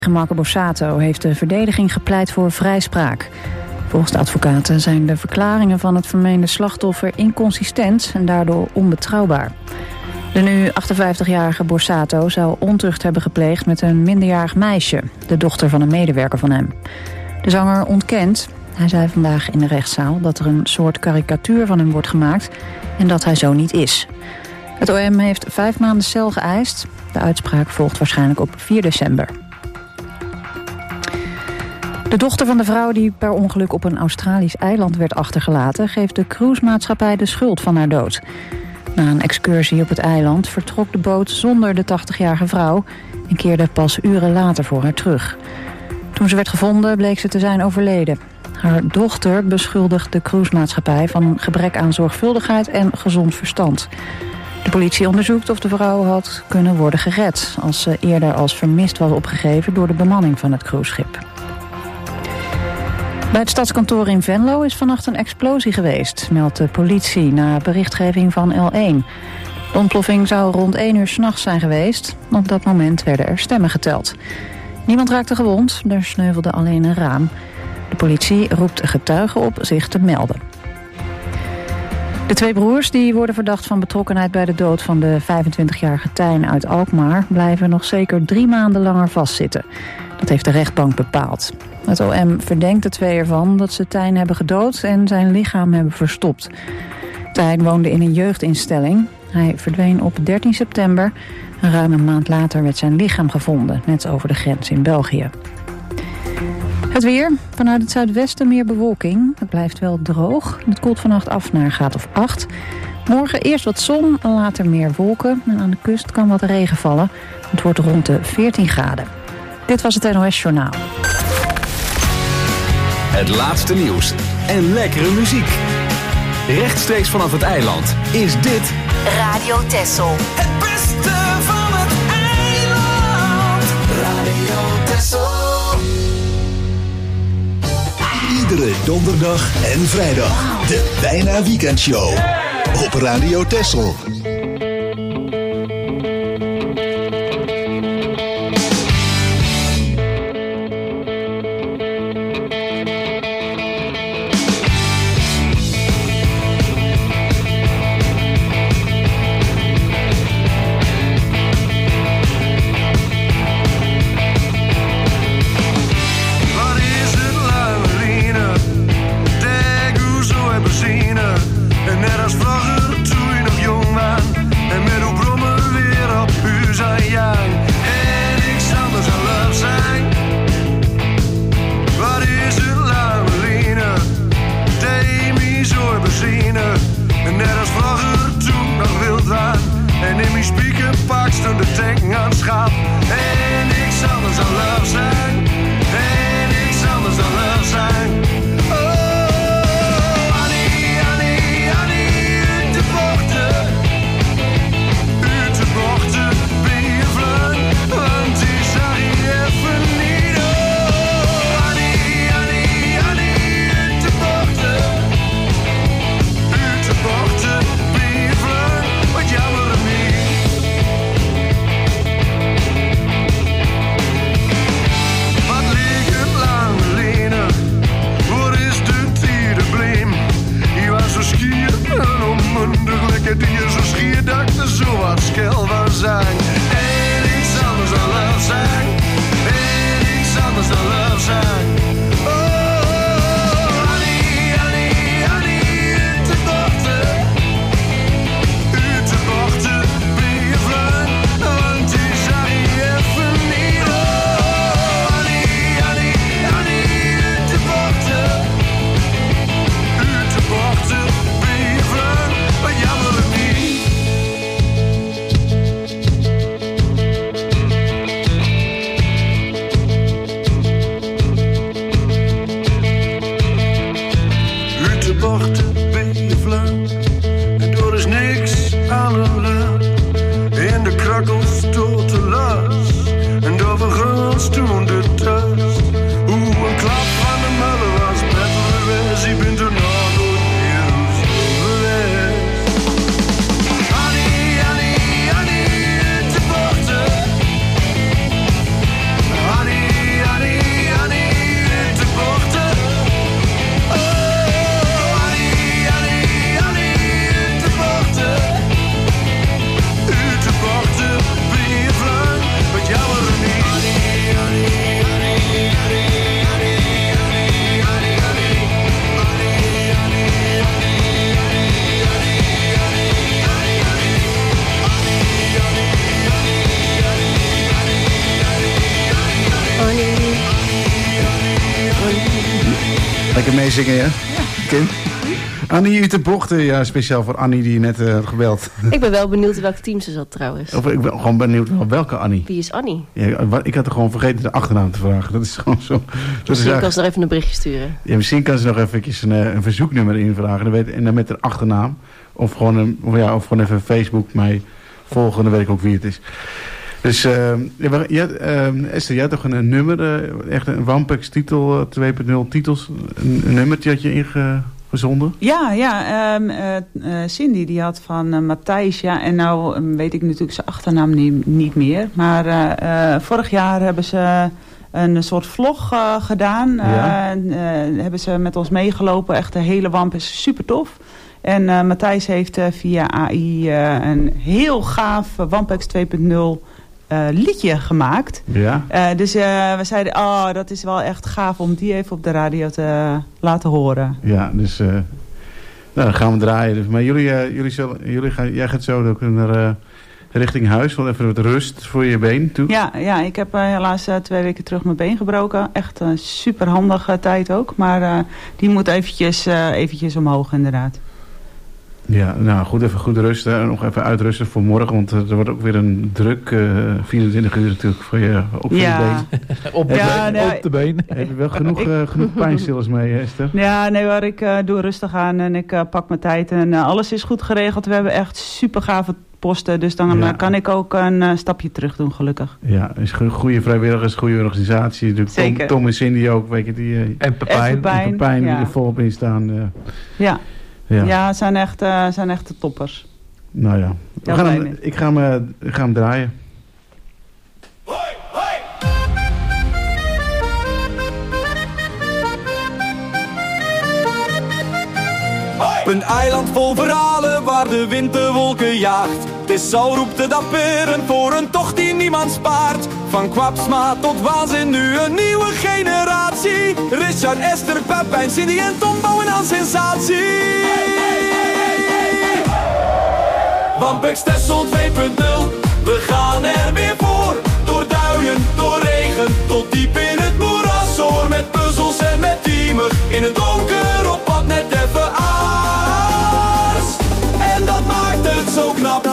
Marco Borsato heeft de verdediging gepleit voor vrijspraak. Volgens de advocaten zijn de verklaringen van het vermeende slachtoffer inconsistent en daardoor onbetrouwbaar. De nu 58-jarige Borsato zou ontucht hebben gepleegd met een minderjarig meisje, de dochter van een medewerker van hem. De zanger ontkent. Hij zei vandaag in de rechtszaal dat er een soort karikatuur van hem wordt gemaakt en dat hij zo niet is. Het OM heeft 5 maanden cel geëist. De uitspraak volgt waarschijnlijk op 4 december. De dochter van de vrouw die per ongeluk op een Australisch eiland werd achtergelaten, geeft de cruisemaatschappij de schuld van haar dood. Na een excursie op het eiland vertrok de boot zonder de 80-jarige vrouw en keerde pas uren later voor haar terug. Toen ze werd gevonden bleek ze te zijn overleden. Haar dochter beschuldigt de cruisemaatschappij van een gebrek aan zorgvuldigheid en gezond verstand. De politie onderzoekt of de vrouw had kunnen worden gered als ze eerder als vermist was opgegeven door de bemanning van het cruiseschip. Bij het stadskantoor in Venlo is vannacht een explosie geweest, meldt de politie na berichtgeving van L1. De ontploffing zou rond 1 uur 's nachts zijn geweest. Op dat moment werden er stemmen geteld. Niemand raakte gewond, er sneuvelde alleen een raam. De politie roept getuigen op zich te melden. De 2 broers die worden verdacht van betrokkenheid bij de dood van de 25-jarige Tijn uit Alkmaar blijven nog zeker 3 maanden langer vastzitten. Dat heeft de rechtbank bepaald. Het OM verdenkt de 2 ervan dat ze Tijn hebben gedood en zijn lichaam hebben verstopt. Tijn woonde in een jeugdinstelling. Hij verdween op 13 september. En ruim een maand later werd zijn lichaam gevonden, net over de grens in België. Het weer. Vanuit het zuidwesten meer bewolking. Het blijft wel droog. Het koelt vannacht af naar een graad of 8. Morgen eerst wat zon, later meer wolken. En aan de kust kan wat regen vallen. Het wordt rond de 14 graden. Dit was het NOS Journaal. Het laatste nieuws en lekkere muziek. Rechtstreeks vanaf het eiland is dit Radio Texel. Het beste van het eiland. Radio Texel. Iedere donderdag en vrijdag. De Bijna Weekendshow. Op Radio Texel. En net als vroeger toen je nog jong was. Lekker meezingen, ja? Kim? Annie Uterbochten, ja, speciaal voor Annie die je net had gebeld. Ik ben wel benieuwd welk team ze zat trouwens. Of ik ben gewoon benieuwd welke Annie. Wie is Annie? Ja, ik had er gewoon vergeten de achternaam te vragen. Dat is gewoon zo. Misschien kan ze nog even een berichtje sturen. Ja, misschien kan ze nog eventjes een verzoeknummer invragen. En dan met haar achternaam. Of gewoon, of gewoon even Facebook mij volgen. Dan weet ik ook wie het is. Dus Esther, jij had toch een nummer, echt een Wampex titel 2.0 titels, een nummertje had je ingezonden? Ja, Cindy die had van Matthijs, ja, en nou weet ik natuurlijk zijn achternaam niet meer, maar vorig jaar hebben ze een soort vlog gedaan, hebben ze met ons meegelopen, echt de hele Wampex, super tof. En Matthijs heeft via AI een heel gaaf Wampex 2.0 liedje gemaakt. Ja. Dus we zeiden, dat is wel echt gaaf om die even op de radio te laten horen. Ja, dus dan gaan we draaien. Dus, maar jij gaat zo ook naar richting huis, want even wat rust voor je been toe. Ja, ik heb helaas 2 weken terug mijn been gebroken. Echt een super handige tijd ook. Maar die moet eventjes omhoog inderdaad. Ja, nou goed, even goed rusten. Nog even uitrusten voor morgen. Want er wordt ook weer een druk 24 uur natuurlijk voor je op je been. Op de been. Heb je wel genoeg pijnstillers mee, Esther? Ja, nee hoor, ik doe rustig aan en ik pak mijn tijd. En alles is goed geregeld. We hebben echt super gave posten. Dus dan kan ik ook een stapje terug doen, gelukkig. Ja, is goede vrijwilligers, goede organisatie. Zeker. Tom en Cindy ook, weet je. En Pepijn die er volop in staan. Ja, zijn echt de toppers. Nou ja, ik ga hem draaien. Een eiland vol verhalen waar de wind de wolken jaagt. Tessel roept de dapperen voor een tocht die niemand spaart. Van Kwapsma tot waanzin nu een nieuwe generatie. Richard, Esther, Pepijn, Cindy en Tom bouwen aan sensatie. Wampex Texel 2.0, we gaan er weer voor. Door duinen, door regen, tot diep in het moeras. Hoor met puzzels en met teamen, in het donker op pad net even aars. En dat maakt het zo knap.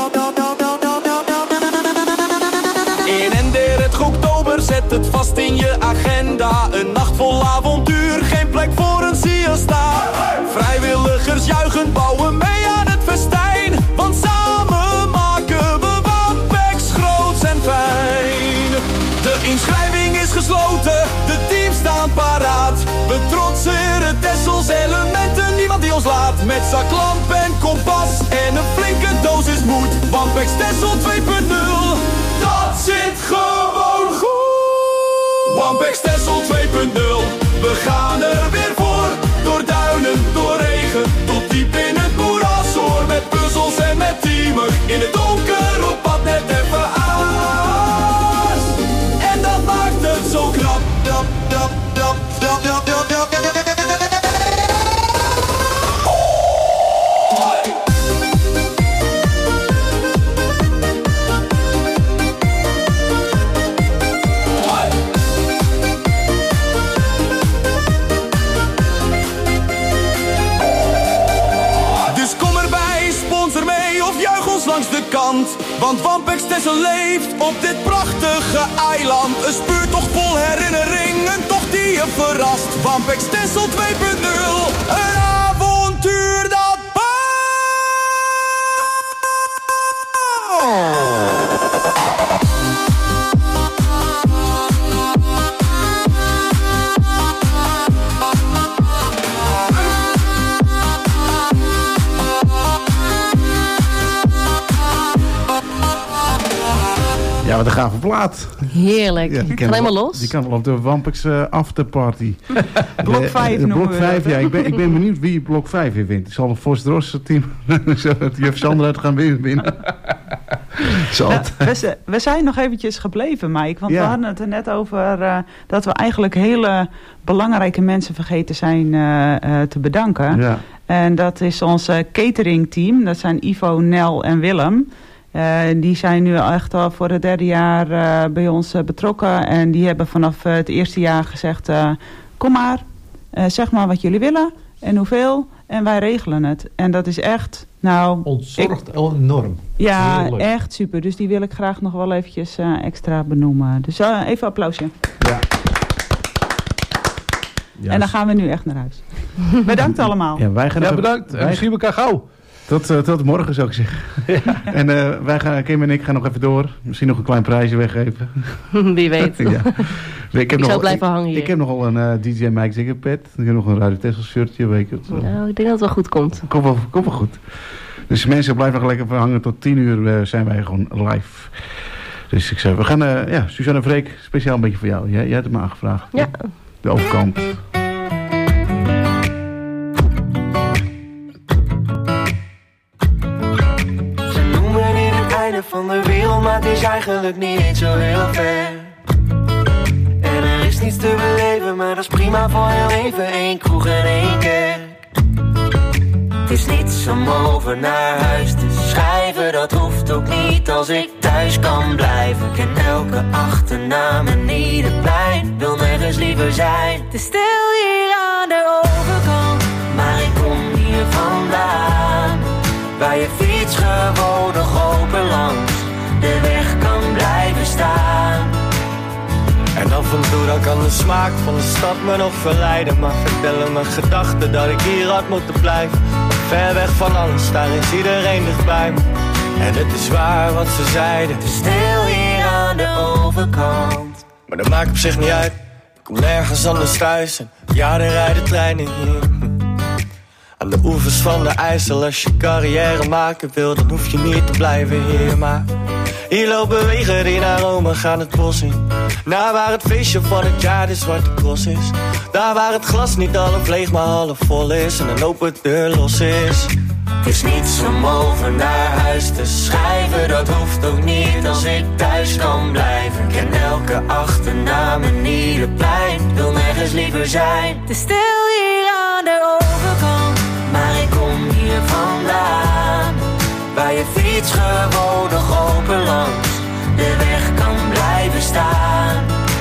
In Ender het oktober, zet het vast in je agenda. Een nacht vol avontuur, geen plek voor een siesta. Vrijwilligers juichen, bouwen mee aan het festijn. Want samen maken we Wampex groots en fijn. De inschrijving is gesloten, de teams staan paraat. We trotseren Tessels elementen, niemand die ons laat. Met zaklamp en kompas en een flinke dosis moed. Wampex Texel 2.0, dat zit gewoon goed. Wampex Texel 2.0, we gaan er weer voor. Door duinen, door regen, tot diep in het moeras. Hoor met puzzels en met teamen, in het donker op pad net even aas. En dat maakt het zo knap. Langs de kant, want Wampex Texel leeft op dit prachtige eiland. Een speurtocht vol herinnering, een tocht die je verrast. Wampex Texel 2.0, een avontuur dat Ja, wat een gave plaat. Heerlijk. Ja, kan helemaal los. Die kan wel op de Wampex afterparty. Blok 5 noemen Blok 5, ja. Ik ben benieuwd wie blok 5 weer wint. Zal een Vos Dros team Juf Sandra uit gaan winnen? We zijn nog eventjes gebleven, Mike. Want we hadden het er net over dat we eigenlijk hele belangrijke mensen vergeten zijn te bedanken. Ja. En dat is ons cateringteam. Dat zijn Ivo, Nel en Willem. Die zijn nu echt al voor het 3e jaar bij ons betrokken. En die hebben vanaf het eerste jaar gezegd, kom maar. zeg maar wat jullie willen en hoeveel. En wij regelen het. En dat is echt, ontzorgd enorm. Ja, echt super. Dus die wil ik graag nog wel eventjes extra benoemen. Dus even applausje. Ja. Yes. En dan gaan we nu echt naar huis. Bedankt allemaal. Ja, wij gaan bedankt. En we zien elkaar gauw. Tot morgen zou ik zeggen. Ja. En Kim en ik gaan nog even door. Misschien nog een klein prijsje weggeven. Wie weet. Ja. Ik zou blijven hangen hier. Ik heb nogal een DJ Mike Zigger pet. Ik heb nog een Radio Tesla shirtje. Weet je. Nou, ik denk dat het wel goed komt. Komt wel goed. Dus mensen blijven nog lekker hangen. Tot 10:00 zijn wij gewoon live. Dus ik zeg, we gaan... Suzanne Freek, speciaal een beetje voor jou. Jij hebt hem aangevraagd. Ja. De overkant. Van de wereld, maar het is eigenlijk niet zo heel ver. En er is niets te beleven, maar dat is prima voor heel even. 1 kroeg en 1 kerk. Het is niets om over naar huis te schrijven. Dat hoeft ook niet als ik thuis kan blijven. Ik ken elke achternaam en ieder plein. Wil nergens liever zijn. Het is stil hier aan de overkant, maar ik kom hier vandaan. Waar je fiets gewoon nog open langs de weg kan blijven staan. En af en toe dan kan de smaak van de stad me nog verleiden. Maar vertellen mijn gedachten dat ik hier had moeten blijven. Ver weg van alles, daar is iedereen dichtbij me. En het is waar wat ze zeiden. Het is stil hier aan de overkant. Maar dat maakt op zich niet uit. Ik kom nergens anders thuis. En ja, er rijden treinen hier. Aan de oevers van de IJssel, als je carrière maken wil, dan hoef je niet te blijven hier. Maar hier lopen wegen die naar Rome gaan het bos in. Naar waar het feestje van het jaar de Zwarte Cross is. Daar waar het glas niet half leeg maar half vol is. En een open deur los is. Het is niets om over naar huis te schrijven. Dat hoeft ook niet als ik thuis kan blijven. Ik ken elke achternaam en ieder plein. Wil nergens liever zijn. Het is stil hier aan de overkant, maar ik kom hier vandaan. Waar je fiets gewoon nog open langs de weg kan blijven staan.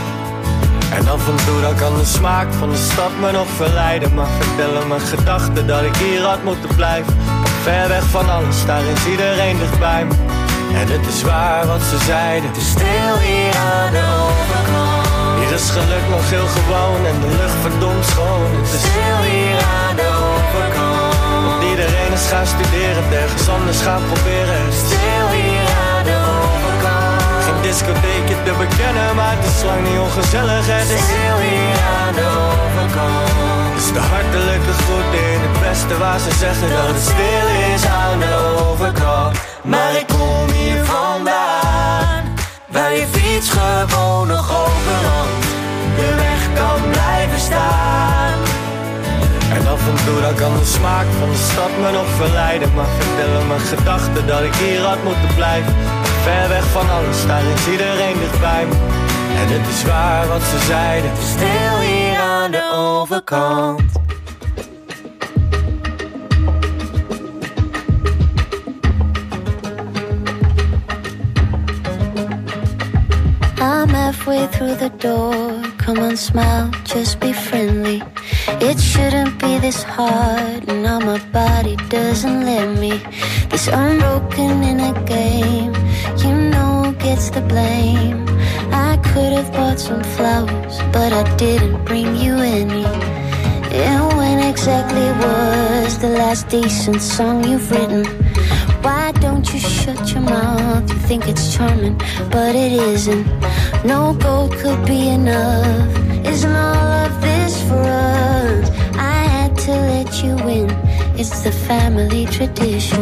En af en toe dan kan de smaak van de stad me nog verleiden. Maar vertellen mijn gedachten dat ik hier had moeten blijven. Ver weg van alles, daar is iedereen dichtbij me. En het is waar wat ze zeiden. Het is stil hier aan de overkant. Hier is geluk nog heel gewoon en de lucht verdomd schoon. Het is stil hier aan de overkant. Want iedereen is gaan studeren, ergens anders gaan proberen. Stil hier aan de overkant. Geen discotheekje te bekennen, maar het is lang niet ongezellig. Het is stil hier aan de overkant. Het is de hartelijke groet in het beste waar ze zeggen dat het stil is aan de overkant. Maar ik kom hier vandaan, waar je fiets gewoon nog open langs de weg kan blijven staan. En af en toe dan kan de smaak van de stad me nog verleiden. Maar vertellen mijn gedachten dat ik hier had moeten blijven. Ver weg van alles, daar is iedereen dichtbij me. En het is waar wat ze zeiden. Het is stil hier aan de overkant. I'm halfway through the door. Come on, smile, just be friendly. It shouldn't be this hard. Now my body doesn't let me. This unbroken in a game. You know who gets the blame. I could have bought some flowers, but I didn't bring you any. And when exactly was the last decent song you've written? Why don't you shut your mouth? You think it's charming, but it isn't. No gold could be enough. Isn't all of this for us? I had to let you in. It's the family tradition.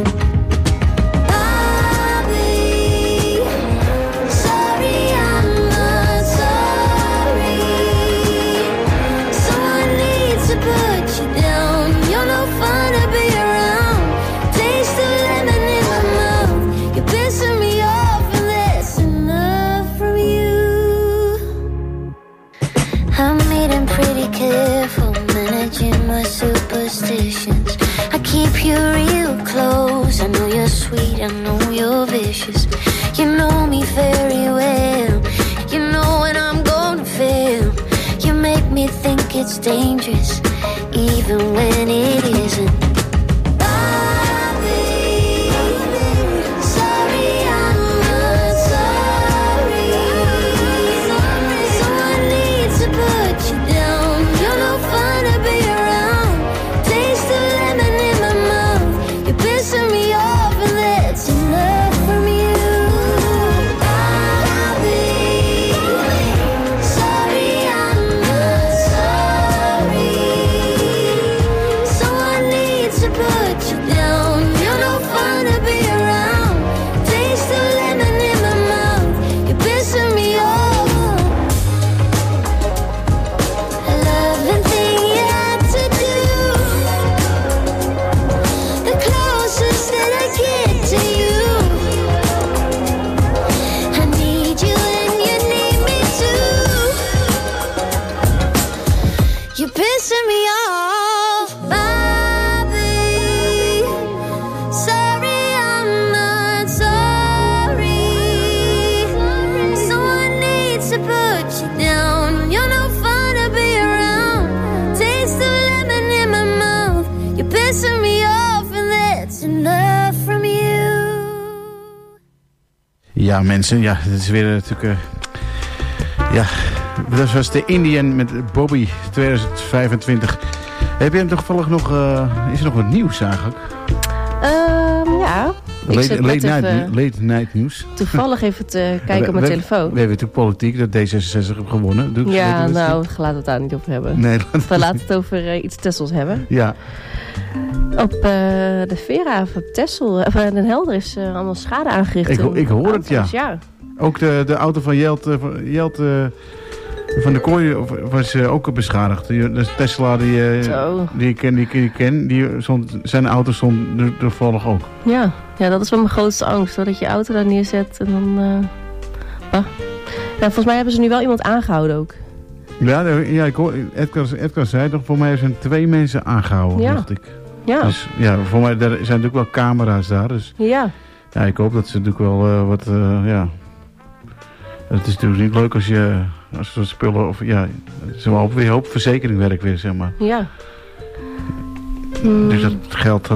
Superstitions. I keep you real close. I know you're sweet, I know you're vicious. You know me very well. You know when I'm gonna fail. You make me think it's dangerous, even when it isn't. Ja, mensen, ja, het is weer natuurlijk... ja, dat was de Indian met Bobby 2025. Heb je hem toevallig nog... is er nog wat nieuws eigenlijk? Ja. Late night nieuws. Toevallig even te kijken op mijn telefoon. We hebben natuurlijk politiek dat D66 heeft gewonnen. Laten we het daar niet over hebben. Nee, laten we het over iets Tessels hebben. Ja. Op de Vera op Texel, Den Helder is allemaal schade aangericht. Ik hoor het, ja. Ook de auto van Jelte van de Kooi was ook beschadigd. De Tesla die ik ken, zijn auto stond toevallig ook. Ja, dat is wel mijn grootste angst. Hoor, dat je auto daar neerzet en dan... volgens mij hebben ze nu wel iemand aangehouden ook. Ja, ik hoor, Edgar zei toch, voor mij zijn 2 mensen aangehouden, dacht ik. Ja. Dus ja, voor mij zijn natuurlijk wel camera's daar. Dus ja, ik hoop dat ze natuurlijk wel wat, het is natuurlijk niet leuk als ze spullen, of ja, ze wel weer hoop verzekeringwerk weer, zeg maar. Ja. Dus dat geld,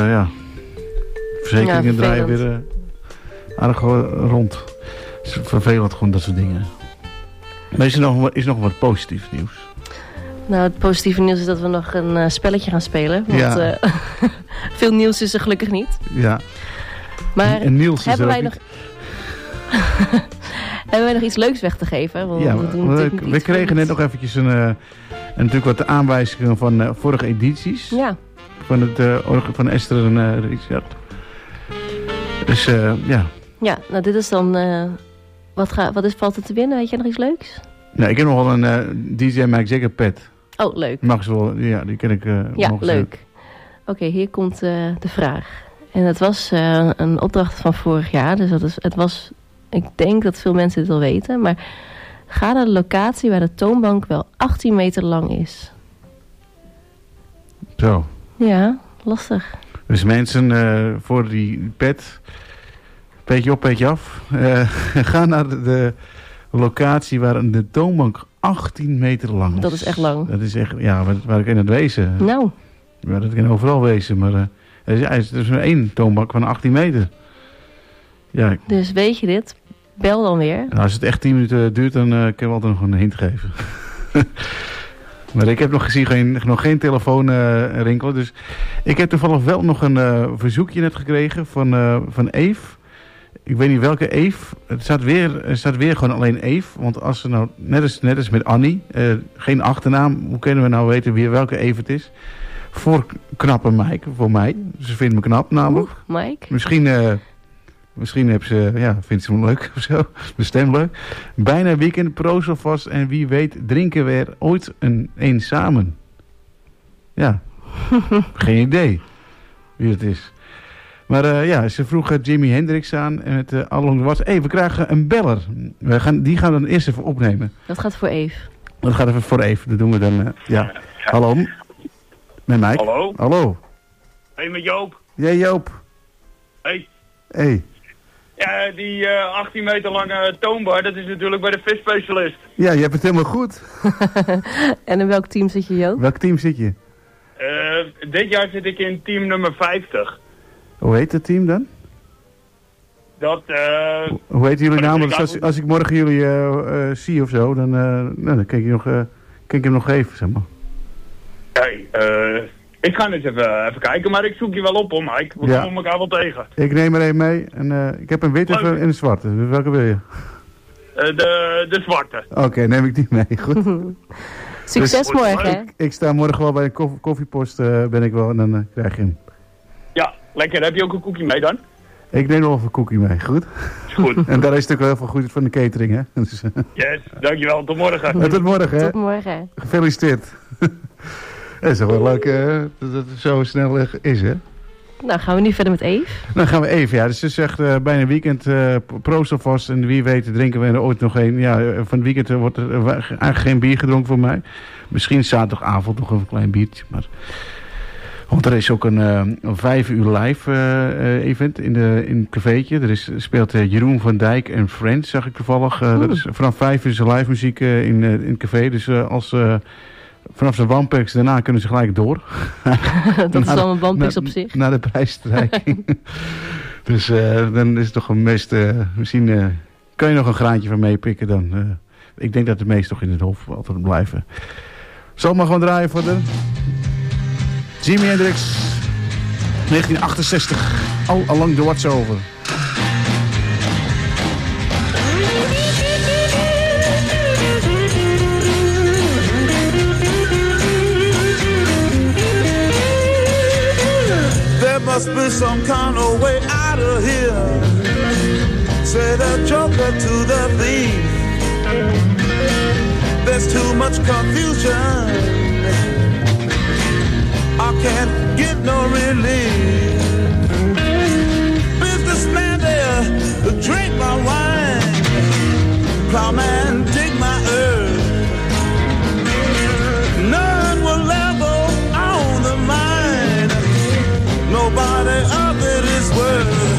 verzekeringen draaien weer aardig rond. Het is vervelend gewoon, dat soort dingen. Maar is nog wat positief nieuws? Nou, het positieve nieuws is dat we nog een spelletje gaan spelen. Want veel nieuws is er gelukkig niet. Ja. Maar en Niels hebben wij nog... hebben wij nog iets leuks weg te geven? Want we kregen net nog eventjes natuurlijk wat aanwijzingen van vorige edities. Ja. Van Esther en Richard. Dus ja. Ja, nou dit is dan... valt er te winnen? Weet je nog iets leuks? Nou, ik heb nog wel een DJ Mike Jagger pet. Oh, leuk. Mag ze wel, ja, die ken ik ja, leuk. Oké, hier komt de vraag. En het was een opdracht van vorig jaar. Dus het was, ik denk dat veel mensen dit al weten. Maar ga naar de locatie waar de toonbank wel 18 meter lang is. Zo. Ja, lastig. Dus mensen voor die pet, peetje op, peetje af. Ga naar de locatie waar de toonbank 18 meter lang is. Dat is echt lang. Dat is echt, ja, waar ik in het wezen. Nou. Ja, dat kan overal wezen, maar er is maar 1 toonbank van 18 meter. Ja. Dus weet je dit? Bel dan weer. Nou, als het echt 10 minuten duurt, dan kan ik altijd nog een hint geven. Maar ik heb nog gezien nog geen telefoon rinkelen. Dus ik heb toevallig wel nog een verzoekje net gekregen van Eve. Ik weet niet welke Eve. Het staat weer gewoon alleen Eve. Want als ze nou, net als met Annie, geen achternaam. Hoe kunnen we nou weten welke Eve het is? Voor knappe Mike, voor mij. Ze vindt me knap namelijk. Mike. Misschien vindt ze me leuk of zo. Mijn stem leuk. Bijna weekend, proost alvast. En wie weet drinken we er ooit een samen. Ja. Geen idee wie het is. Maar ze vroeg Jimi Hendrix aan en het Along the Was. We krijgen een beller. Die gaan we dan eerst even opnemen. Dat gaat voor Eve. Dat gaat even voor Eve. Dat doen we dan. Ja. Hallo. Met Mike. Hallo. Hey, met Joop. Jij Joop. Hey. Hey. Ja, die 18 meter lange toonbar, dat is natuurlijk bij de visspecialist. Ja, je hebt het helemaal goed. En in welk team zit je, Joop? Welk team zit je? Dit jaar zit ik in team nummer 50. Hoe heet het team dan? Hoe heet jullie naam? Als ik morgen jullie zie of zo, dan kan ik hem nog geven, zeg maar. Hey, ik ga eens even kijken, maar ik zoek je wel op, hoor, Mike. We komen elkaar wel tegen. Ik neem er een mee en ik heb een witte en een zwarte. Dus welke wil je? De zwarte. Oké, neem ik die mee. Goed. Succes dus, morgen, hè? Ik sta morgen wel bij een koffiepost, ben ik wel, en dan krijg je hem. Ja, lekker. Heb je ook een koekje mee dan? Ik neem nog even een koekje mee, goed? Is goed. En daar is natuurlijk wel heel veel goed van de catering, hè? Dus, yes, dankjewel. Tot morgen. Tot morgen, hè? Tot morgen. Gefeliciteerd. Het is toch wel leuk dat het zo snel is, hè? Nou, gaan we nu verder met Eve? Dan gaan we even, ja. Dus het is echt bijna weekend. Proost alvast. En wie weet drinken we er ooit nog een. Ja, van het weekend wordt er eigenlijk geen bier gedronken voor mij. Misschien zaterdagavond nog een klein biertje. Maar... Want er is ook een 5 uur live event in het cafeetje. Er speelt Jeroen van Dijk en Friends, zag ik toevallig. Dat is, vanaf 5 uur is er live muziek in het café. Dus vanaf de Wampex daarna kunnen ze gelijk door. Dat is al een Wampex op zich. Naar de prijsstrijking. Dus dan is het toch een meest... misschien kan je nog een graantje van meepikken dan. Ik denk dat de meesten toch in het hoofd altijd blijven. Zal maar gewoon draaien voor de... Jimi Hendrix, 1968, All Along the Watch-Over. There must be some kind of way out of here. Say the joker to the thief. There's too much confusion. I can't get no relief. Businessman there, drink my wine. Plowman, dig my earth. None will level on the mine. Nobody of it is worth.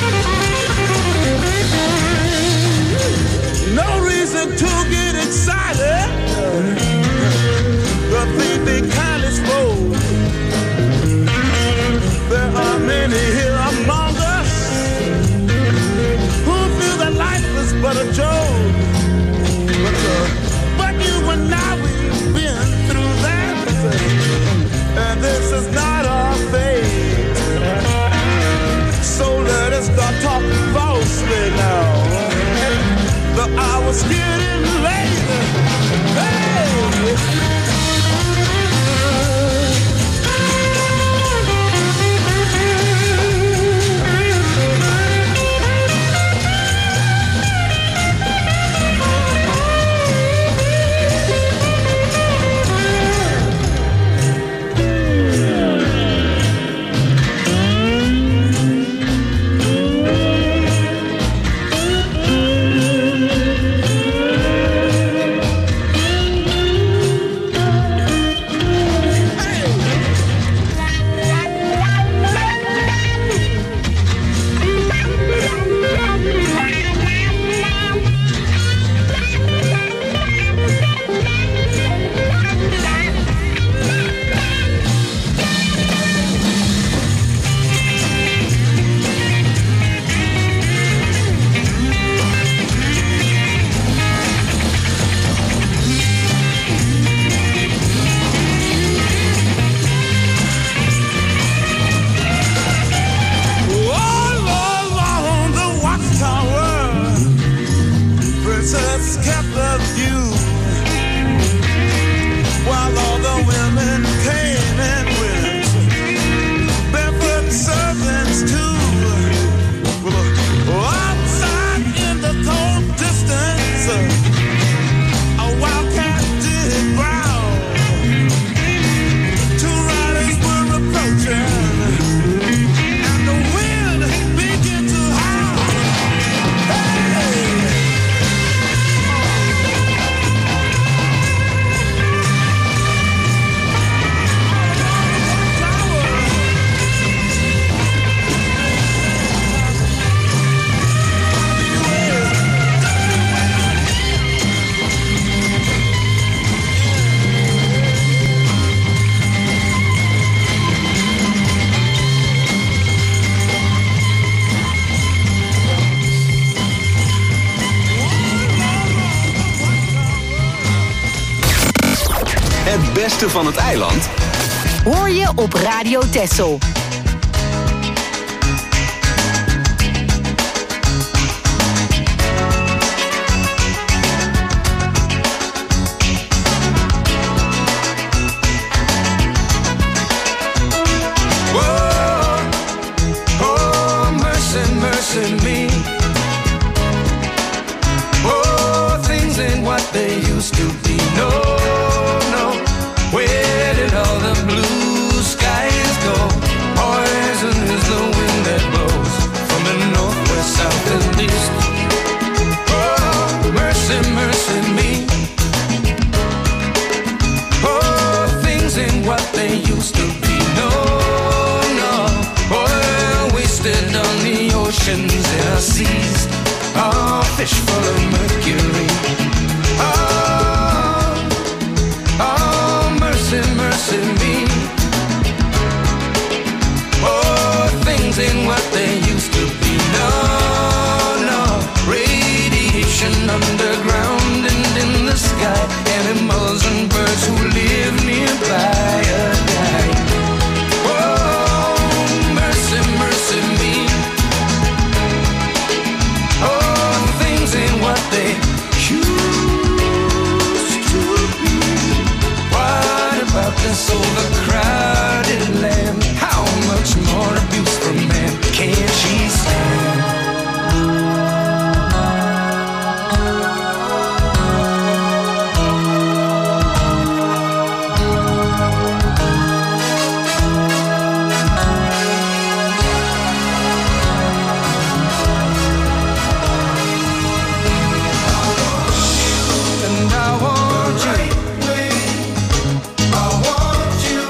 To get excited. beste van het eiland hoor je op Radio Texel. Mercy me. Oh, things ain't what they used to be. No, no. Where did all the blue skies go? Poison is the wind that blows from the north, west, south, and east. Oh, mercy, mercy me. Oh, things ain't what they used to be. No, no. Oil wasted on the oceans and our seas. Oh, fish full of mercury. Oh, oh, mercy, mercy me. Oh, things ain't what they used to be. No, no. Radiation underground and in the sky. Animals and birds who live nearby are dying. Oh, mercy, mercy me. Oh, things ain't what they used to be. What about this overcrowded land? How much more abuse from man can she stand? And I want you. I want you.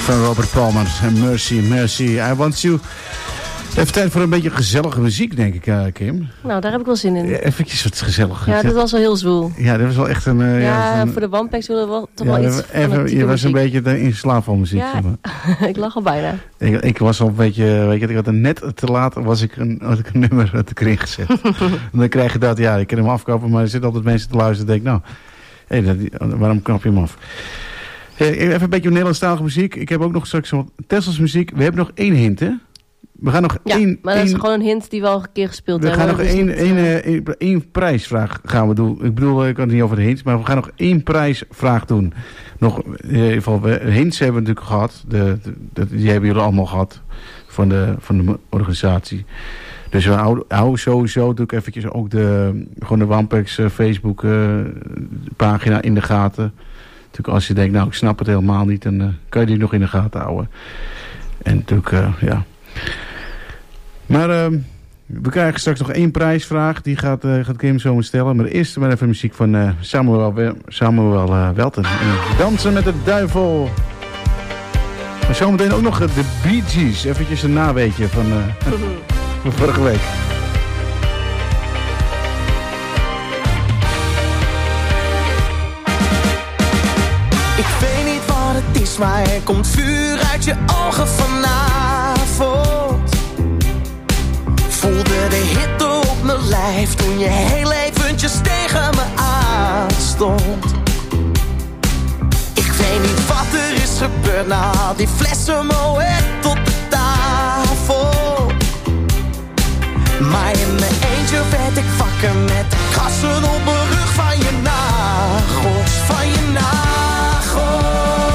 Van Robert Palmer. Mercy, Mercy, I Want You. Even tijd voor een beetje gezellige muziek, denk ik, Kim. Nou, daar heb ik wel zin in. Eventjes wat gezellig. Ja, dat was wel heel zwoel. Ja, dat was wel echt een... voor de Wampex willen we wel, toch wel iets je was een beetje in slaap van muziek. Ja, zeg maar. ik lag al bijna. Ik was al een beetje... Weet je, ik had er net te laat had ik een nummer erin gezet. Dan krijg je dat, ja, ik kan hem afkopen, maar er zitten altijd mensen te luisteren en denk waarom knap je hem af? Even een beetje Nederlandstalige muziek. Ik heb ook nog straks wat Tessels muziek. We hebben nog 1 hint, hè? We gaan nog maar dat is gewoon een hint die we al een keer gespeeld hebben. We gaan nog één prijsvraag gaan we doen. Ik bedoel, ik kan het niet over de hints, maar we gaan nog 1 prijsvraag doen. Nog, in ieder geval, hints hebben we natuurlijk gehad. Die hebben jullie allemaal gehad van de organisatie. Dus we houden sowieso natuurlijk eventjes ook gewoon de Wampex Facebook pagina in de gaten. Natuurlijk als je denkt, nou ik snap het helemaal niet, dan kan je die nog in de gaten houden. En natuurlijk, ja... Maar we krijgen straks nog 1 prijsvraag. Die gaat Kim zo stellen. Maar eerst maar even muziek van Samuel Welten. En Dansen met de Duivel. En zometeen ook nog de Bee Gees. Eventjes een naweetje van vorige week. Ik weet niet wat het is, maar er komt vuur uit je ogen vanavond. Voelde de hitte op mijn lijf toen je heel eventjes tegen me aanstond. Ik weet niet wat er is gebeurd na al die flessen Moet tot de tafel. Maar in mijn eentje werd ik wakker met de krassen op mijn rug van je nagels, van je nagels.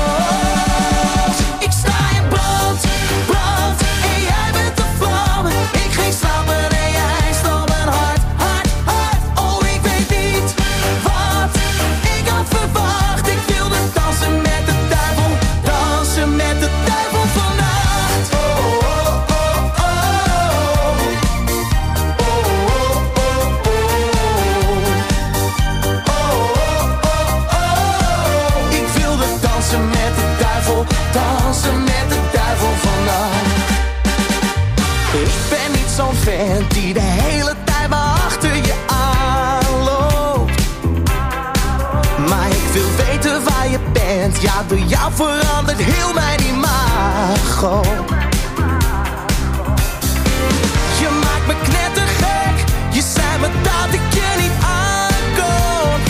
Ik sta in brand, brand en jij bent de vlam. Ik ging slapen en jij stal mijn hart, hart, hart. Oh, ik weet niet wat ik had verwacht. Ik wilde dansen met de duivel vannacht. Oh, oh, oh, oh. Ik wilde dansen met de duivel vannacht. Ik ben niet zo'n vent die de hele tijd maar achter je aanloopt. Maar ik wil weten waar je bent. Ja, door jou verandert heel mijn imago. Je maakt me knettergek. Je zei me dat ik je niet aankon.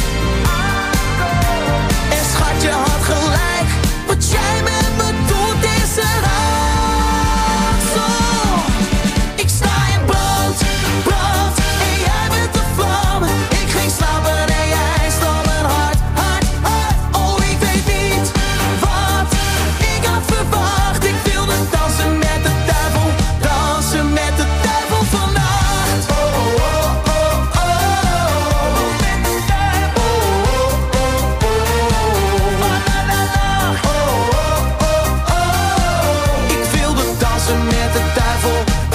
En schat, je had gelijk. Wat jij met me doet is een raadsel. Ik sta in brand, brand en jij bent de vlam. Ik ging slapen en jij stal mijn hart, hart, hart. Oh, ik weet niet wat ik had verwacht. Ik wilde dansen met de duivel vannacht. Oh, oh, oh, oh. Met de duivel. Oh, oh, oh, oh. Ik wilde dansen met de duivel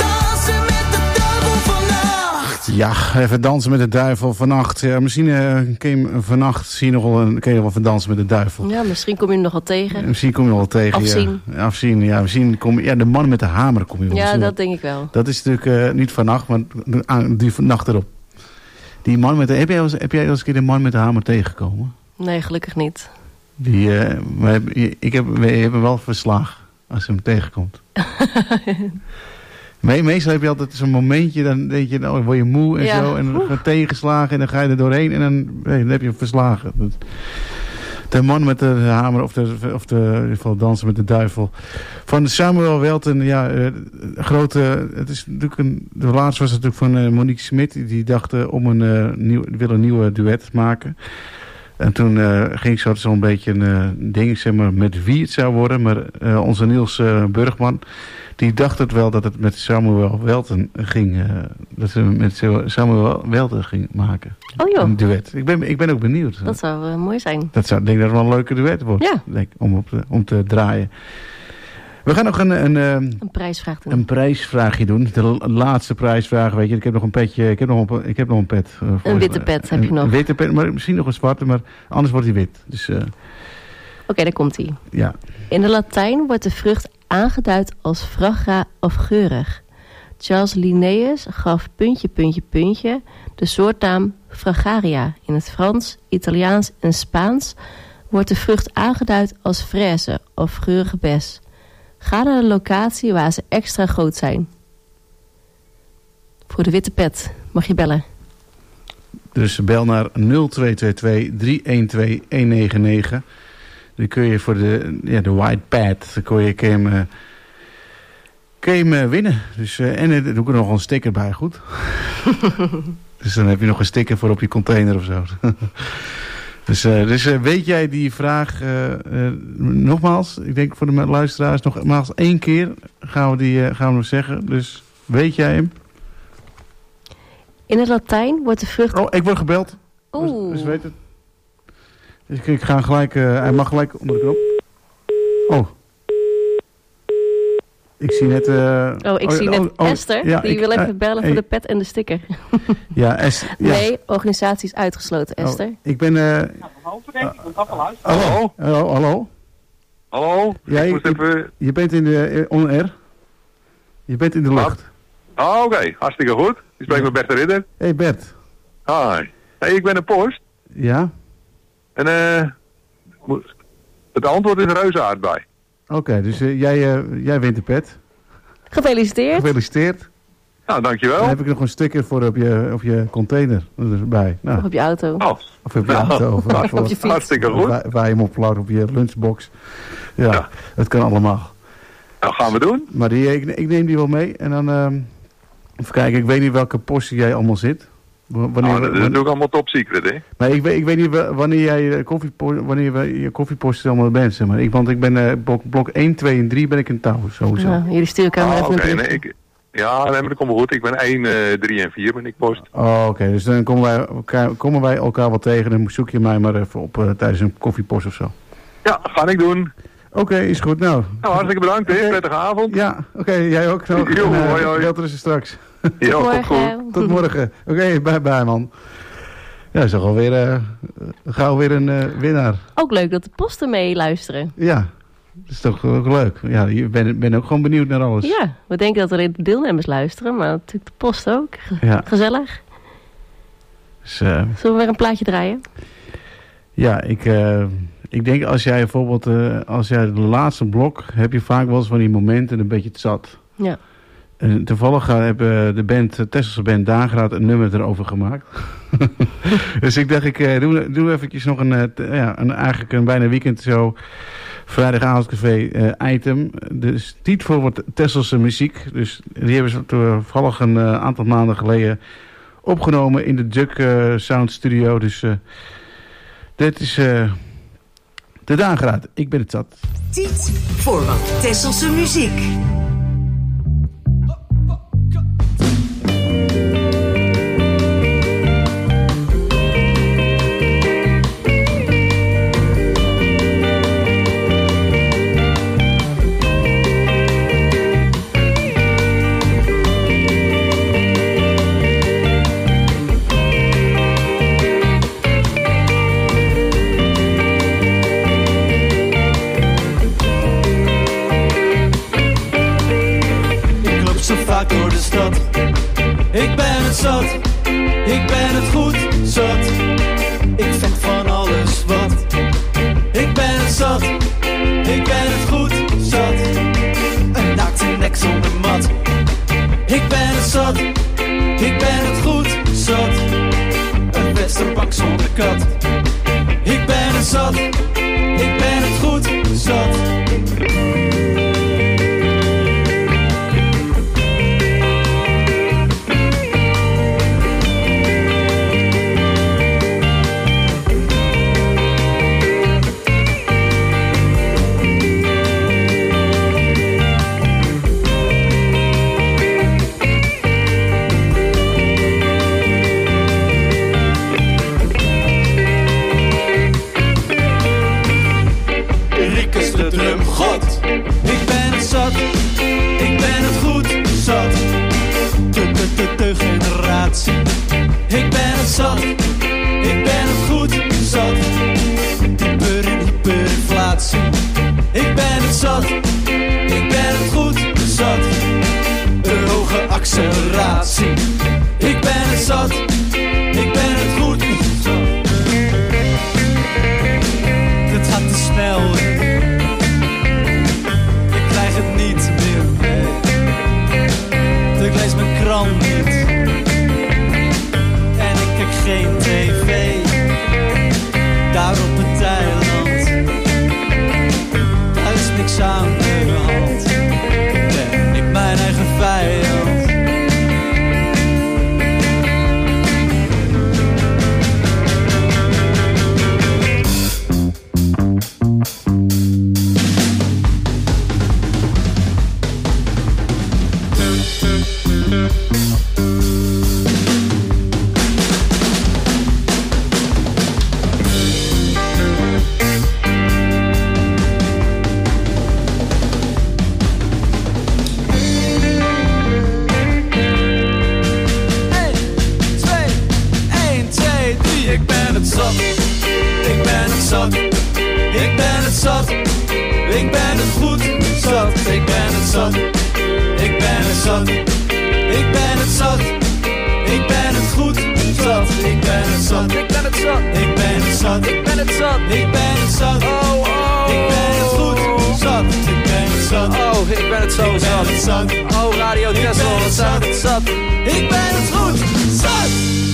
vannacht. Ja, even dansen met de duivel vannacht. Ja, misschien Kim vannacht kun je nog wel van dansen met de duivel. Ja, misschien kom je hem nog wel tegen. Misschien kom je hem wel tegen. Afzien. Ja. Afzien, ja. Misschien de man met de hamer kom je wel. Ja, dat denk ik wel. Dat is natuurlijk niet vannacht, maar die nacht erop. Die man met heb jij al eens een keer de man met de hamer tegengekomen? Nee, gelukkig niet. We hebben wel verslagen als je hem tegenkomt. Meestal heb je altijd zo'n momentje, dan denk je, nou, word je moe en zo. En dan ga je tegenslagen en dan ga je er doorheen en dan heb je hem verslagen. De man met de hamer of in ieder geval dansen met de duivel. Van Samuel Welten, ja, grote... Het is natuurlijk de laatste was natuurlijk van Monique Smit. Die dacht om een nieuwe duet maken. En toen ging zo'n beetje een ding, zeg maar, met wie het zou worden. Maar onze Niels Burgman, die dacht het wel dat het met Samuel Welten ging. Dat ze met Samuel Welten ging maken. Oh joh. Een duet. Ik ben ook benieuwd. Dat zou mooi zijn. Ik denk dat het wel een leuke duet wordt. Ja. Denk, om te draaien. We gaan nog een prijsvraag doen. Een prijsvraagje doen. De laatste prijsvraag, weet je. Ik heb nog een petje. Ik heb nog een pet. Een witte pet heb je nog. Een witte pet, maar misschien nog een zwarte, maar anders wordt die wit. Dus Oké, daar komt ie. Ja. In de Latijn wordt de vrucht aangeduid als fragra of geurig. Charles Linnaeus gaf ... de soortnaam fragaria. In het Frans, Italiaans en Spaans wordt de vrucht aangeduid als fraise of geurige bes. Ga naar de locatie waar ze extra groot zijn. Voor de witte pet mag je bellen. Dus bel naar 0222-312-199. Dan kun je voor de white pad, dan kun je hem winnen. Dus, en er doe ik er nog een sticker bij, goed? Dus dan heb je nog een sticker voor op je container of zo. Dus weet jij die vraag nogmaals, ik denk voor de luisteraars nogmaals 1 keer gaan we nog zeggen. Dus weet jij hem? In het Latijn wordt de vrucht... Oh, ik word gebeld. Oeh. Dus weet het. Dus ik ga gelijk, hij mag gelijk onder de knop. Oh. Ik zie net... Esther, ja, die wil even bellen voor de pet en de sticker. Ja, Esther. Ja. Nee, organisatie is uitgesloten, Esther. Ik ben... Hallo? Hallo? Hallo? Ja, je bent in de on-air. Je bent in de lucht. Oh, oké. Hartstikke goed. Je spreekt met Bert de Ridder. Hey Bert. Hi. Hey, ik ben een post. Ja? En het antwoord is reuzeaardbei. Oké, dus jij wint de pet. Gefeliciteerd. Gefeliciteerd. Nou, dankjewel. Dan heb ik nog een sticker voor op je container erbij. Nou. Of op je auto. Oh. Of op je auto. Of op je fiets. Hartstikke goed. Waar je hem opplakt op je lunchbox. Ja, dat kan allemaal. Nou, gaan we doen. Maar ik neem die wel mee. En dan even kijken, ik weet niet welke posten jij allemaal zit. Dat doe ik allemaal top secret, hè? Maar ik weet niet wanneer jij je koffieposten allemaal bent, zeg maar. Want ik ben blok 1, 2 en 3 ben ik in touw, sowieso. Ja, jullie sturen elkaar maar even maar dat komt wel goed. Ik ben 1, 3 en 4 ben ik post. Oh, oké. Dus dan komen wij elkaar wel tegen. Dan zoek je mij maar even op tijdens een koffiepost of zo. Ja, ga ik doen. Oké, is goed. Nou, hartstikke bedankt, hè. Prettige avond. Ja, oké. Jij ook nog. Jo, hoi, hoi. Belt er eens straks. Jo, tot goed. Tot morgen. Oké, bye man. Ja, dat is toch alweer gauw weer een winnaar. Ook leuk dat de posten meeluisteren. Ja, dat is toch ook leuk. Ja, je bent ook gewoon benieuwd naar alles. Ja, we denken dat er de deelnemers luisteren, maar natuurlijk de post ook. Gezellig. Dus, zullen we weer een plaatje draaien? Ja, ik denk als jij bijvoorbeeld, als jij de laatste blok, heb je vaak wel eens van die momenten een beetje te zat. Ja. En toevallig hebben de Tesselse band Dageraad een nummer erover gemaakt. Dus ik dacht, ik doe eventjes nog eigenlijk een bijna weekendshow vrijdagavondcafé item. Dus titel wordt Tesselse muziek. Dus die hebben ze toevallig een aantal maanden geleden opgenomen in de Duck Sound Studio. Dus dit is de Dageraad. Ik ben het zat. Tijd voor wat Tesselse muziek. Door de stad. Ik ben het zat, ik ben het goed zat. Ik vind van alles wat. Ik ben het zat, ik ben het goed zat. Een naakte nek zonder mat. Ik ben het zat, ik ben het goed zat. Een westerpak zonder kat. Ik ben het zat, ik ben het goed zat. het zat. Ik ben het zat. Oh, oh. Ik ben het goed zat. Ik ben het zat. Oh, ik ben het zo zat. Oh, Radio Texel, wat zijn het zat. Ik ben het goed zat.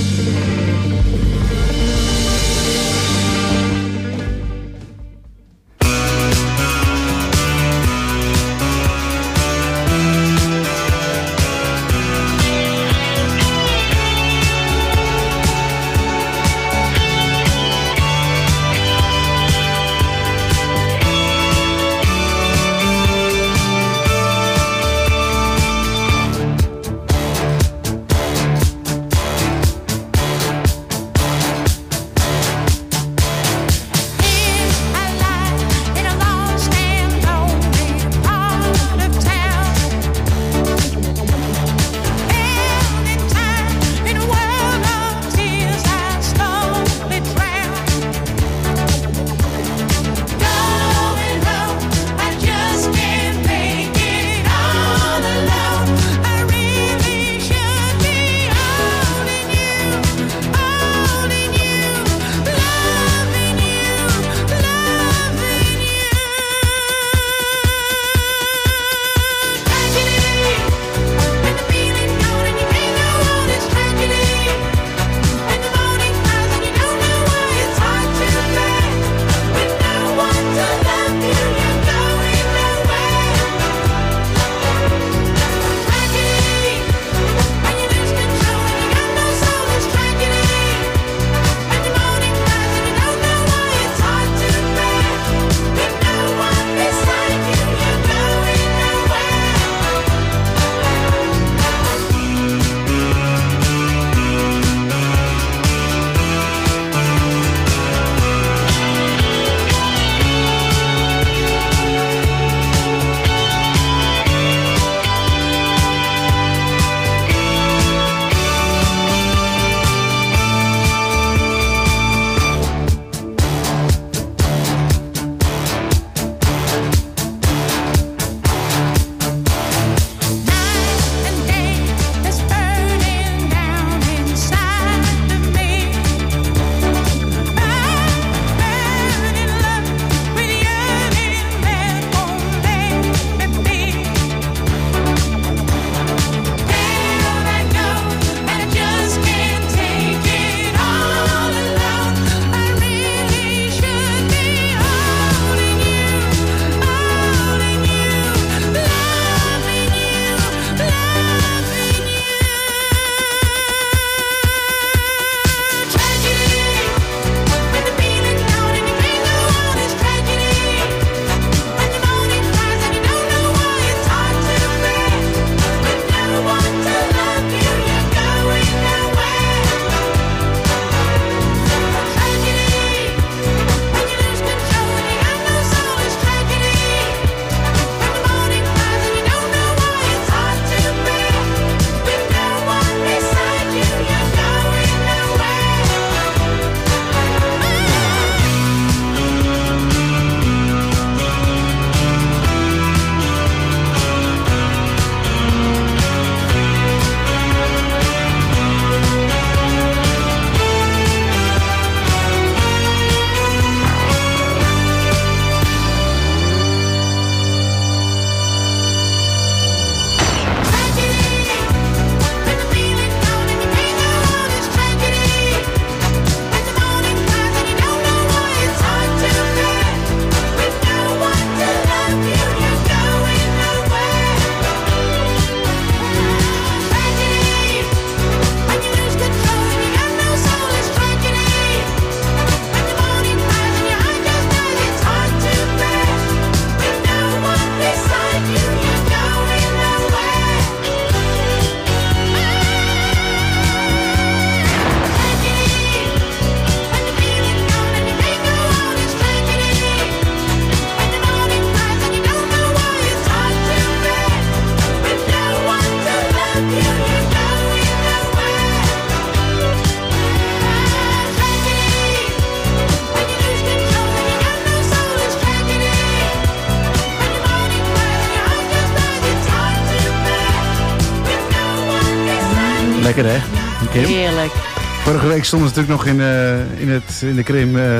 Lekker hè? Kim? Heerlijk. Vorige week stonden ze natuurlijk nog in de krim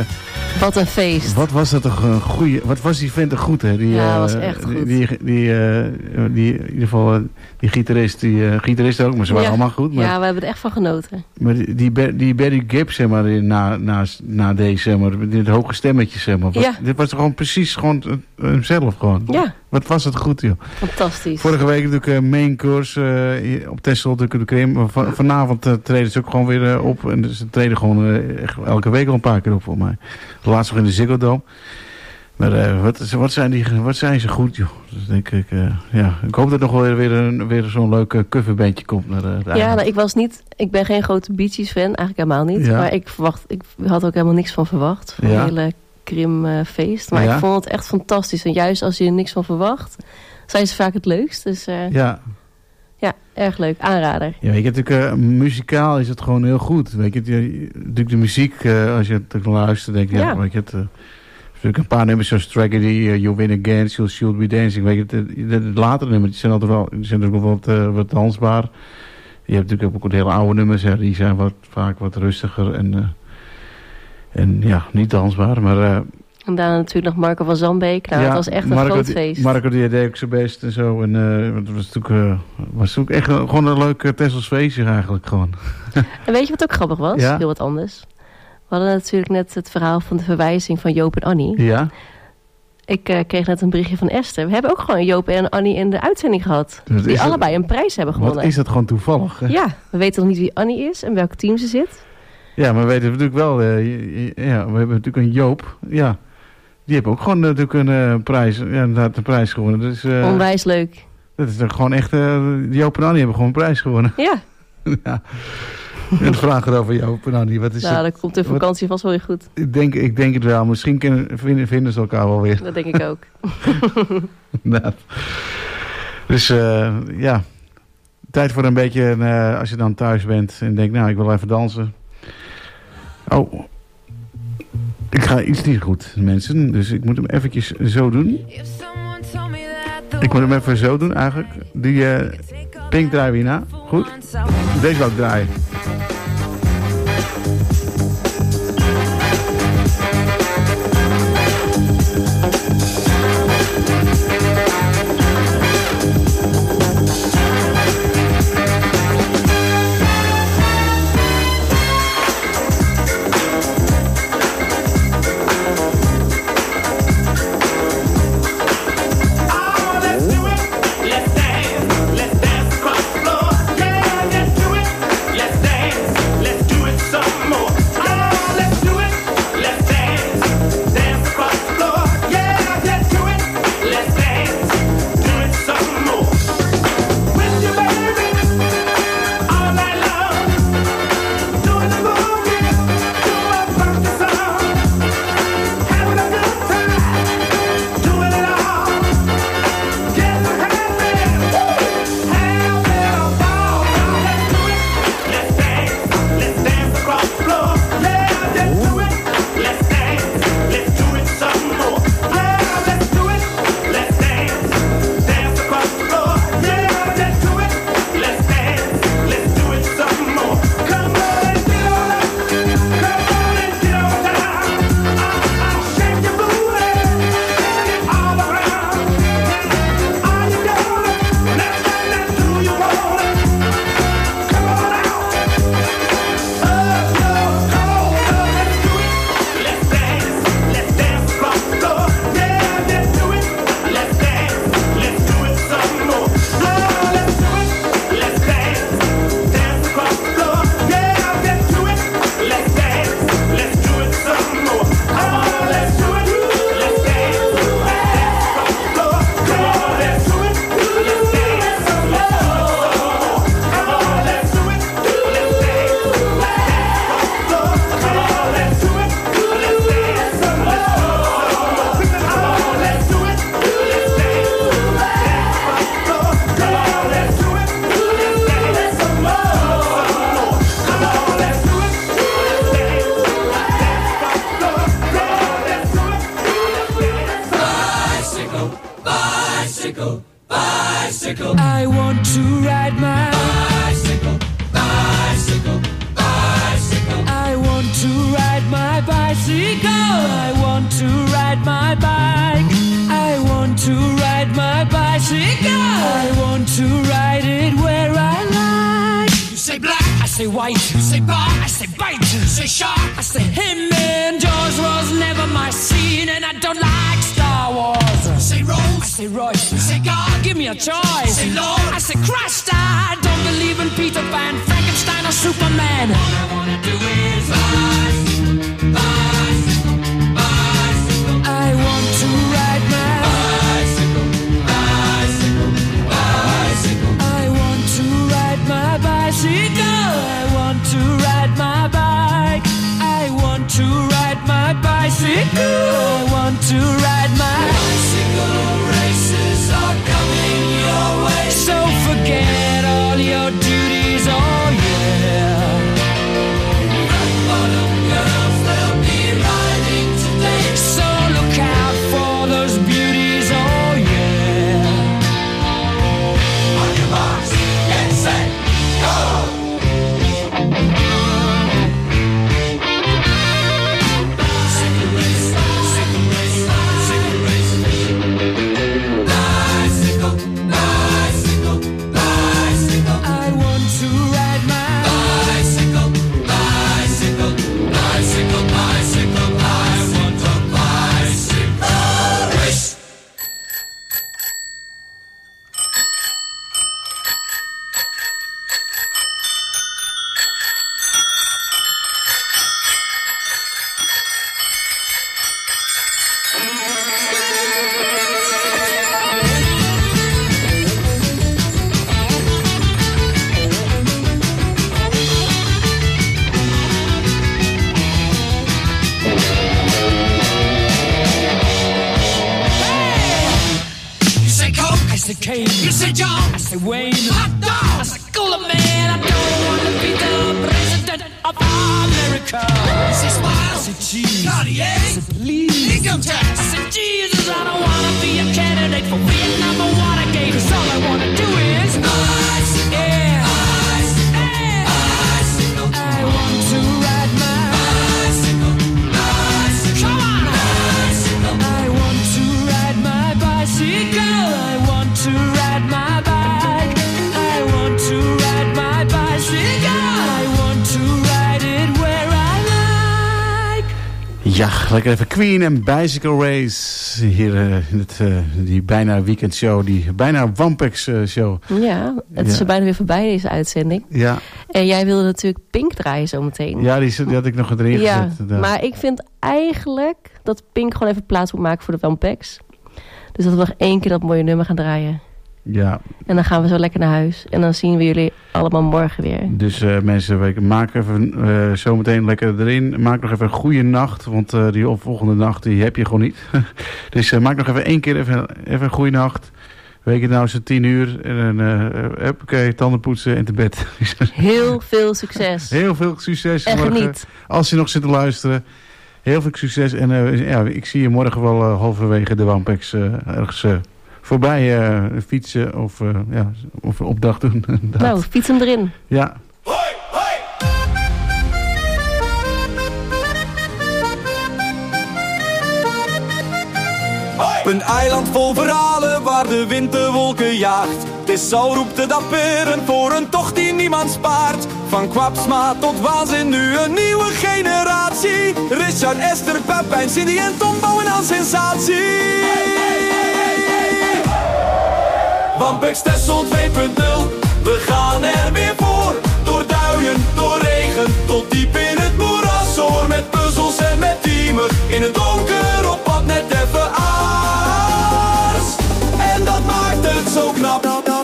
Wat een feest. Wat was dat toch een goeie... Wat was die vent er goed, hè? Ja, was echt goed. In ieder geval... Die gitarist ook, maar ze waren allemaal goed. Maar, ja, we hebben er echt van genoten. Maar die Barry Gibb, zeg maar, na deze, zeg maar, dit hoge stemmetje, zeg maar. Dit was gewoon precies gewoon hemzelf gewoon. Ja. Wat was het goed, joh. Fantastisch. Vorige week natuurlijk main course op Texel, natuurlijk. Vanavond treden ze ook gewoon weer op. En ze treden gewoon elke week al een paar keer op, voor mij. Laatst nog in de Ziggo Dome. Maar wat zijn ze goed, joh. Dus denk ik, ik hoop dat er nog wel weer zo'n leuk coverbandje komt. Ik ben geen grote Bee Gees fan, eigenlijk helemaal niet. Ja. Maar ik had ook helemaal niks van verwacht. Van een hele krimfeest. Maar ik vond het echt fantastisch. En juist als je er niks van verwacht, zijn ze vaak het leukst. Dus ja, erg leuk. Aanrader. Ja, weet je, natuurlijk, muzikaal is het gewoon heel goed. Weet je, natuurlijk de muziek, als je het luistert, denk je, weet je het... een paar nummers zoals Tragedy, You Win Again, You'll Should Be Dancing. Weet je, de latere nummers zijn natuurlijk wel wat dansbaar. Je hebt natuurlijk ook de hele oude nummers, die zijn vaak wat rustiger en niet dansbaar. Maar, en daarna natuurlijk nog Marco van Zandbeek. Nou, het was echt een groot feest. Marco die deed ook zijn best en zo. En het was natuurlijk echt gewoon een leuk Tessels feestje eigenlijk gewoon. En weet je wat ook grappig was? Heel wat anders. We hadden natuurlijk net het verhaal van de verwijzing van Joop en Annie. Ja. Ik kreeg net een berichtje van Esther. We hebben ook gewoon Joop en Annie in de uitzending gehad. Dus die allebei een prijs hebben gewonnen. Wat is dat gewoon toevallig? Hè? Ja, we weten nog niet wie Annie is en welk team ze zit. Ja, maar we weten natuurlijk wel... we hebben natuurlijk een Joop. Ja, die heeft ook gewoon natuurlijk een prijs gewonnen. Dus, onwijs leuk. Dat is toch gewoon echt... Joop en Annie hebben gewoon een prijs gewonnen. Ja. Ja. En vragen over Joop en Annie. Wat is dat komt de vakantie vast wel weer goed. Ik denk het wel. Misschien vinden ze elkaar wel weer. Dat denk ik ook. Dus tijd voor een beetje, als je dan thuis bent en denkt, nou, ik wil even dansen. Oh, ik ga iets niet goed, mensen. Dus ik moet hem eventjes zo doen. Ik moet hem even zo doen, eigenlijk. Die Pink draaien we hierna. Goed? Deze wil ik draaien. bicycle. I want to ride my bicycle, bicycle, bicycle. I want to ride my bicycle. bicycle. I want to ride it where I like. You say black, I say white. You say bar, I say bite. You say shark, I say him. And Jaws was never my scene, and I don't like Star Wars. You say Rose, I say Royce. You say God, give me a choice. You say Lord, I say Christ. I don't believe in Peter Pan, Frankenstein or Superman. All I wanna do is bicycle, bicycle, bicycle. I want to ride my bicycle, bicycle, bicycle. I want to ride my bicycle. I want to ride my bike. I want to ride my bicycle. I want to ride my bicycle. Races are coming your way, so forget all your duties. Oh yeah. Rock bottom girls, they'll be riding today, so look out for those beauties. Oh yeah. On your marks, get set, go. You say John, I say Wayne, hot dog, I say cooler man. I don't want to be the president of America. I say smile, I say cheese, Cartier, I say please, income tax, I say Jesus. I don't want to be a candidate for Vietnam or Watergate. 'Cause all I want to do is bicycle, yeah, bicycle, yeah, bicycle. I want to ride my bicycle, bicycle. Come on, bicycle. I want to ride my bicycle. I want to ride my bike. I want to ride my bicycle. I want to ride it where I like. Ja, lekker even Queen en Bicycle Race. Hier in die bijna weekendshow, die bijna Wampex show. Ja, het is er bijna weer voorbij deze uitzending. Ja. En jij wilde natuurlijk Pink draaien zometeen. Ja, die had ik nog erin gezet. Ja, maar ik vind eigenlijk dat Pink gewoon even plaats moet maken voor de Wampex. Dus dat we nog 1 keer dat mooie nummer gaan draaien. Ja. En dan gaan we zo lekker naar huis. En dan zien we jullie allemaal morgen weer. Dus mensen, maak even zometeen lekker erin. Maak nog even een goede nacht. Want die volgende nacht die heb je gewoon niet. Dus maak nog even 1 keer even een goede nacht. Weet je, nou is het 10 uur. En dan tanden poetsen en te bed. Heel veel succes. Heel veel succes. En geniet. Als je nog zit te luisteren. Heel veel succes. En ik zie je morgen wel halverwege de Wampex ergens voorbij fietsen of opdracht doen. Nou, fiets hem erin. Ja. Een eiland vol verhalen waar de wind de wolken jaagt. Tessel roept de dapperen voor een tocht die niemand spaart. Van Kwapsma tot waanzin, nu een nieuwe generatie. Richard, Esther, Pepijn, Cindy en Tom bouwen aan sensatie. Wampex Texel 2.0, we gaan er weer voor. Door duinen, door regen, tot diep in het moeras. Hoor met puzzels en met teamen, in het donker op pad net even aars. En dat maakt het zo knap.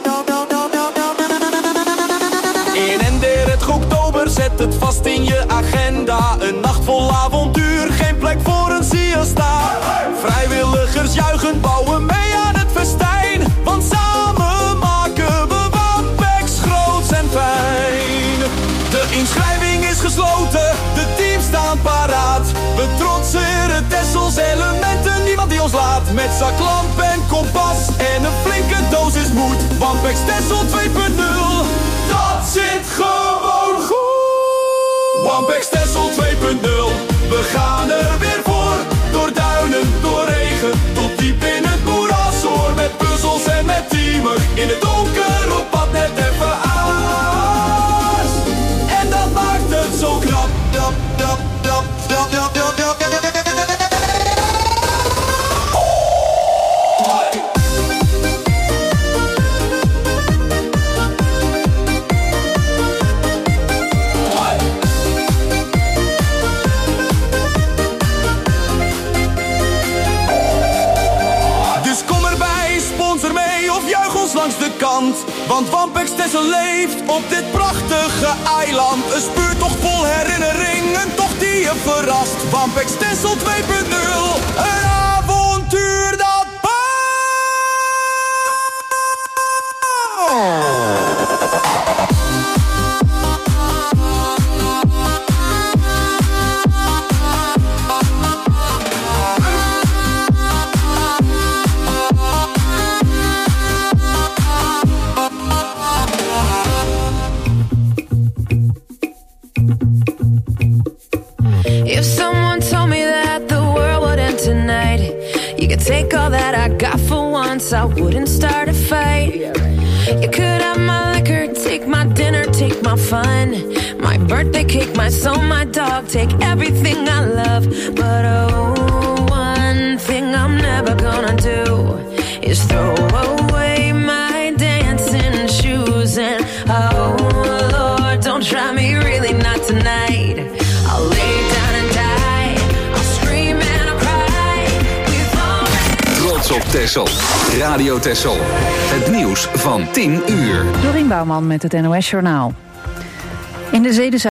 In en der het oktober, zet het vast in je agenda. Een nacht vol avontuur, geen plek voor een siesta. Vrijwilligers juichen, bouwen mee aan het festijn. Want samen maken we Wampex groots en fijn. De inschrijving is gesloten, de teams staan paraat. We trotseren Tessels elementen, niemand die ons laat. Met zaklamp en kompas en een flinke dosis moed. Wampex Texel 2.0, dat zit gewoon goed. Wampex Texel 2.0, we gaan er weer voor. Door duinen, door regen, tot diep in het moeras. Hoor met puzzels en met land. Want Wampex Texel leeft op dit prachtige eiland. Een speurtocht vol herinneringen, toch die je verrast. Wampex Texel 2.0, een avontuur dat If someone told me that the world would end tonight, you could take all that I got for once, I wouldn't start a fight. You could have my liquor, take my dinner, take my fun, my birthday cake, my soul, my dog, take everything I love. But oh, one thing I'm never gonna do is throw away my dancing shoes. And oh Lord, don't try me, really not tonight. I'll lay down and die, I'll scream and I'll cry. We've already... Trots op Texel. Radio Texel. Het nieuws van 10 uur. Dorien Bouwman met het NOS Journaal. In de Zeedenzijde